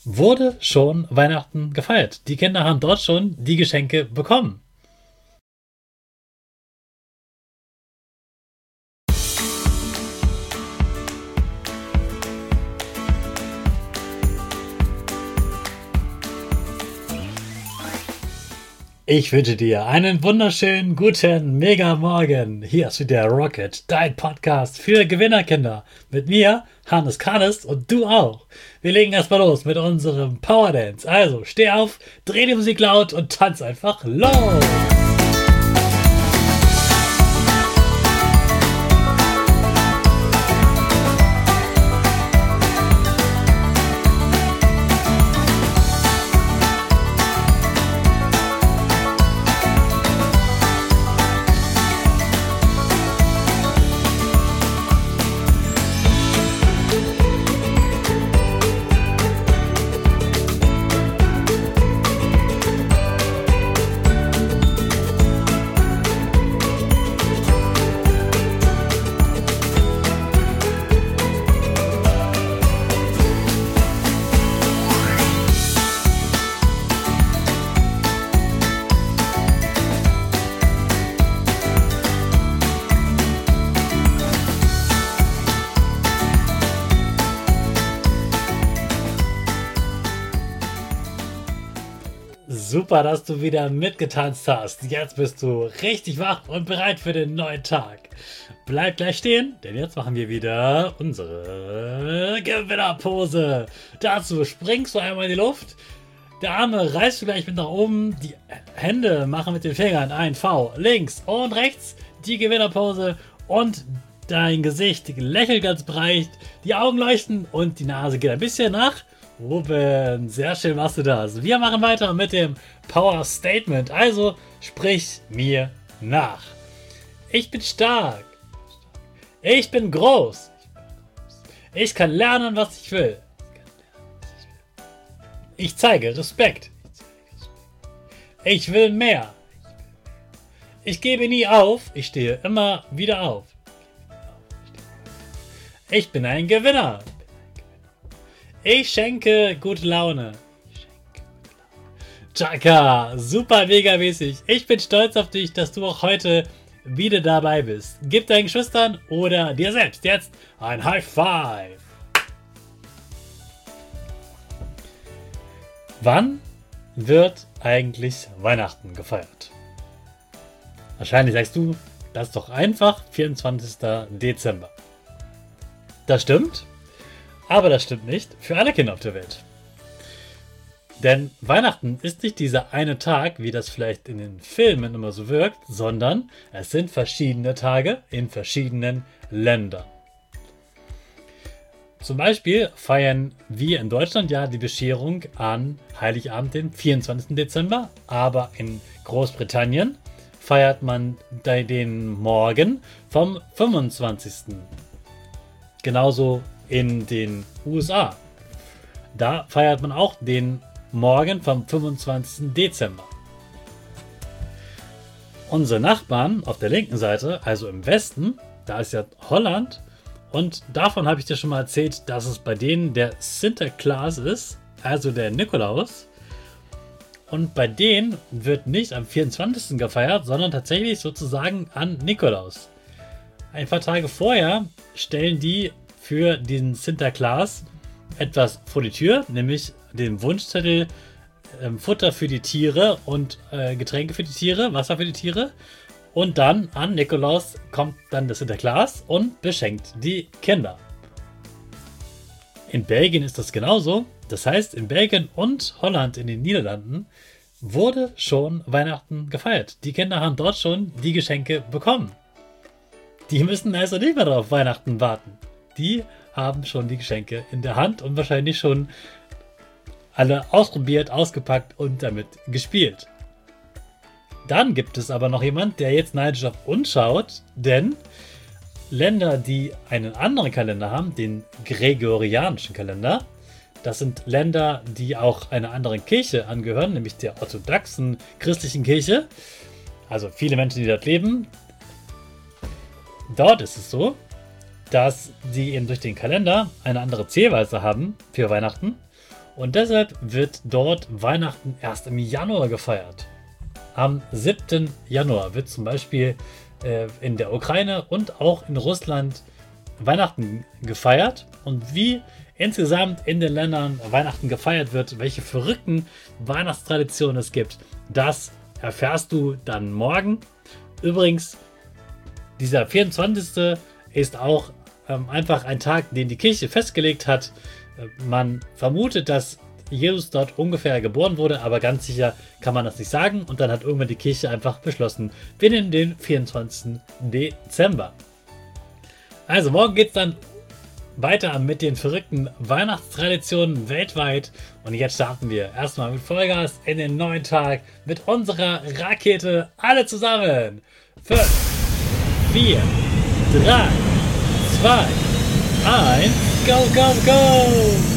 wurde schon Weihnachten gefeiert. Die Kinder haben dort schon die Geschenke bekommen. Ich wünsche dir einen wunderschönen, guten Mega-Morgen. Hier ist wieder Rocket, dein Podcast für Gewinnerkinder. Mit mir, Hannes Karnes, und du auch. Wir legen erstmal los mit unserem Power Dance. Also steh auf, dreh die Musik laut und tanz einfach los. Super, dass du wieder mitgetanzt hast. Jetzt bist du richtig wach und bereit für den neuen Tag. Bleib gleich stehen, denn jetzt machen wir wieder unsere Gewinnerpose. Dazu springst du einmal in die Luft. Die Arme reißt du gleich mit nach oben. Die Hände machen mit den Fingern ein V. Links und rechts die Gewinnerpose. Und dein Gesicht lächelt ganz breit. Die Augen leuchten und die Nase geht ein bisschen nach oben. Sehr schön machst du das. Wir machen weiter mit dem Power Statement. Also sprich mir nach. Ich bin stark. Ich bin groß. Ich kann lernen, was ich will. Ich zeige Respekt. Ich will mehr. Ich gebe nie auf. Ich stehe immer wieder auf. Ich bin ein Gewinner. Ich schenke gute Laune. Chaka, super mega mäßig. Ich bin stolz auf dich, dass du auch heute wieder dabei bist. Gib deinen Geschwistern oder dir selbst jetzt ein High Five. Wann wird eigentlich Weihnachten gefeiert? Wahrscheinlich sagst du, das ist doch einfach 24. Dezember. Das stimmt. Aber das stimmt nicht für alle Kinder auf der Welt. Denn Weihnachten ist nicht dieser eine Tag, wie das vielleicht in den Filmen immer so wirkt, sondern es sind verschiedene Tage in verschiedenen Ländern. Zum Beispiel feiern wir in Deutschland ja die Bescherung an Heiligabend, den 24. Dezember, aber in Großbritannien feiert man den Morgen vom 25. Genauso in den USA. Da feiert man auch den Morgen vom 25. Dezember. Unsere Nachbarn auf der linken Seite, also im Westen, da ist ja Holland, und davon habe ich dir schon mal erzählt, dass es bei denen der Sinterklaas ist, also der Nikolaus. Und bei denen wird nicht am 24. gefeiert, sondern tatsächlich sozusagen an Nikolaus. Ein paar Tage vorher stellen die für den Sinterklaas etwas vor die Tür, nämlich den Wunschzettel, Futter für die Tiere und Getränke für die Tiere, Wasser für die Tiere. Und dann an Nikolaus kommt dann der Sinterklaas und beschenkt die Kinder. In Belgien ist das genauso. Das heißt, in Belgien und Holland in den Niederlanden wurde schon Weihnachten gefeiert. Die Kinder haben dort schon die Geschenke bekommen. Die müssen also nicht mehr auf Weihnachten warten. Die haben schon die Geschenke in der Hand und wahrscheinlich schon alle ausprobiert, ausgepackt und damit gespielt. Dann gibt es aber noch jemand, der jetzt neidisch auf uns schaut, denn Länder, die einen anderen Kalender haben, den gregorianischen Kalender, das sind Länder, die auch einer anderen Kirche angehören, nämlich der orthodoxen christlichen Kirche, also viele Menschen, die dort leben. Dort ist es so, dass sie eben durch den Kalender eine andere Zählweise haben für Weihnachten Und deshalb wird dort Weihnachten erst im Januar gefeiert. Am 7. Januar wird zum Beispiel in der Ukraine und auch in Russland Weihnachten gefeiert. Und wie insgesamt in den Ländern Weihnachten gefeiert wird, welche verrückten Weihnachtstraditionen es gibt, das erfährst du dann morgen. Übrigens, dieser 24. ist auch einfach ein Tag, den die Kirche festgelegt hat. Man vermutet, dass Jesus dort ungefähr geboren wurde, aber ganz sicher kann man das nicht sagen. Und dann hat irgendwann die Kirche einfach beschlossen, wir nehmen den 24. Dezember. Also morgen geht es dann weiter mit den verrückten Weihnachtstraditionen weltweit. Und jetzt starten wir erstmal mit Vollgas in den neuen Tag mit unserer Rakete. Alle zusammen. 5, 4, 3, 2, 1, go, go, go!